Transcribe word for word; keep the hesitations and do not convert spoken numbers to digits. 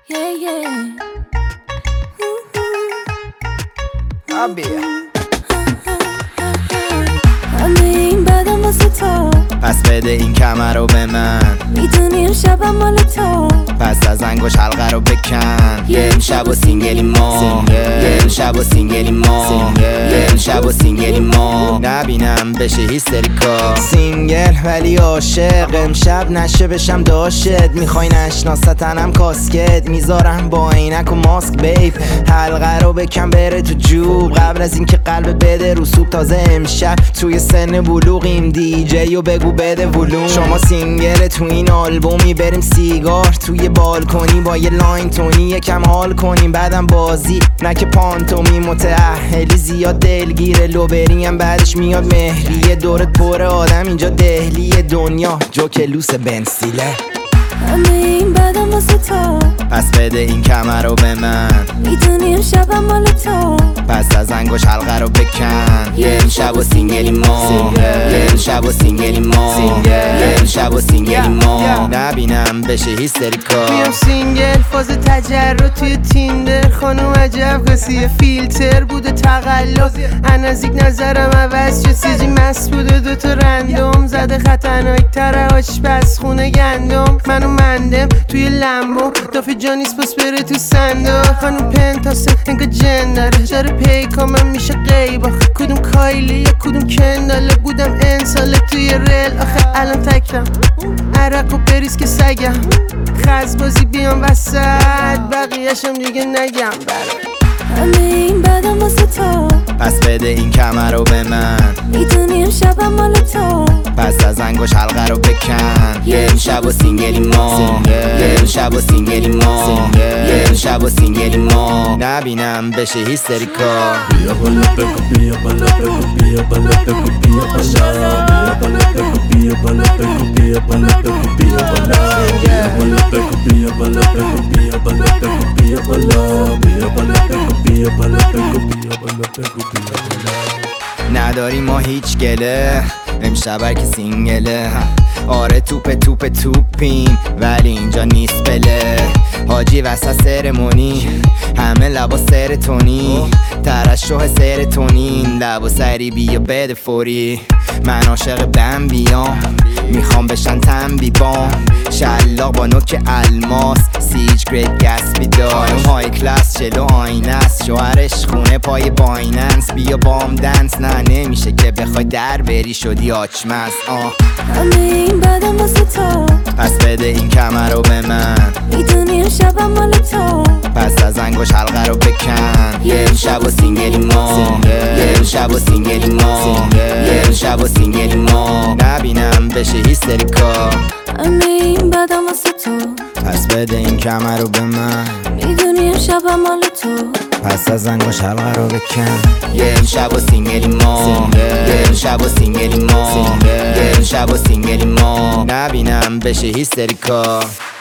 Yeah, yeah. آبیه همه این بدم واسه تو، پس بده این کمر رو به من. میدونی امشبم مال تو، پس از انگوش حلقه رو بکن. یه امشب و سینگلی ما، یه امشب و سینگلی ما، یه امشب و سینگلی ما. نبینم بشه هیستریکا سینگل ولی عاشق. امشب نشه بشم داشت. میخوای نشناستنم کاسکت. میذارم با عینک و ماسک بیب. حلقه رو بکن بره تو جوب. قبل از اینکه قلب بده رو سوب. تازه امشب توی سن بلوغیم. دی جی و بگو بده ولوم. شما سینگل تو این آلبومی. بریم سیگار توی بالکنی با یه لاین تونی یکم حال کنیم. بعدم بازی نه که پانتومی. متأهلی زیاد دلگیره. لو بریم بعدش میاد مهریه. دورت پر آدم اینجا دهلی دنیا. جوکلوس بنسیله. همه این بدم واسه تو، پس بده این کمر رو به من. میدونی امشبم مال تو، پس از انگوش حلقه رو بکن. یه امشب و سینگلی ما، یه امشب و سینگلی ما، یه امشب و سینگلی ما. نبینم بشه هیستریکا. میام سینگل فاز تجرد توی تیندر. خانم عجب کسی فیلتر بوده تقلب. نزدیک نظرم عوض شد. سیجی مست بوده دوتا رندوم. زده خطرناک تره آشپز خونه گندم. منو مندم توی لمبو. دافی جانیس پس بره تو صندوق. خانم پنتاسه انگا جن داره. داره پیکامم میشه غیب. آخه کدوم کایلی یا کدوم کنداله. بودم انساله توی ریل. آخه الان تکرم عرق و بریز که سگم. خزبازی بیام وسط. بقیهشم دیگه نگم برم. همه این بدم واسه تو، پس بده این کمر رو به من. میدونی امشبم مال تو، پس از انگوش حلقه رو بکن. یه امشب و سینگلی ما، یه امشب و سینگلی ما، یه امشب و سینگلی ما. نبینم بشه هیستریکا. بیا بالا بگو بیا بالا بگو بیا بالا بگو بیا بالا. بیا بالا بگو بیا بالا بگو بیا بالا بگو بیا بالا. بیا بالا بگو بیا بالا بگو بیا بالا بگو بیا بالا. بیا بالا بگو بیا بالا بگو بیا بالا بگو بیا بالا. نداری ما هیچ گله. امشب هر کی سینگله. آره توپ توپ توپیم ولی اینجا نیست بله. حاجی وسط سرمونی همه لبا سرتونی. ترشح سرتونین لبا سری بیا بده فوری. من عاشق بمبیام میخوام بشن تنبی بام. شلاق با نوک الماس سیج گریت گسبی دارم. های کلاس چلو آینه است. شوهرش خونه پای بایننس. بیا بام دنس. نه نمیشه که بخوای در بری شدی آچمز. آه همه این بدم واسه تو، پس بده این کمر رو به من. میدونی امشبم مال تو، پس از انگوش حلقه رو بکن. یه امشب و سینگلی ما، یه امشب و سینگلی ما، یه امشب و سینگلی ما. نبینم بشه هیستریکا. همه این بدم واسه تو، پس بده این کمر رو به من. میدونی امشبم مال تو، پس از انگوش حلقه رو بکن. یه امشب و سینگلی ما، یه امشب و سینگلی ما، یه امشب و سینگلی ما. نبینم بشه هیستریکا.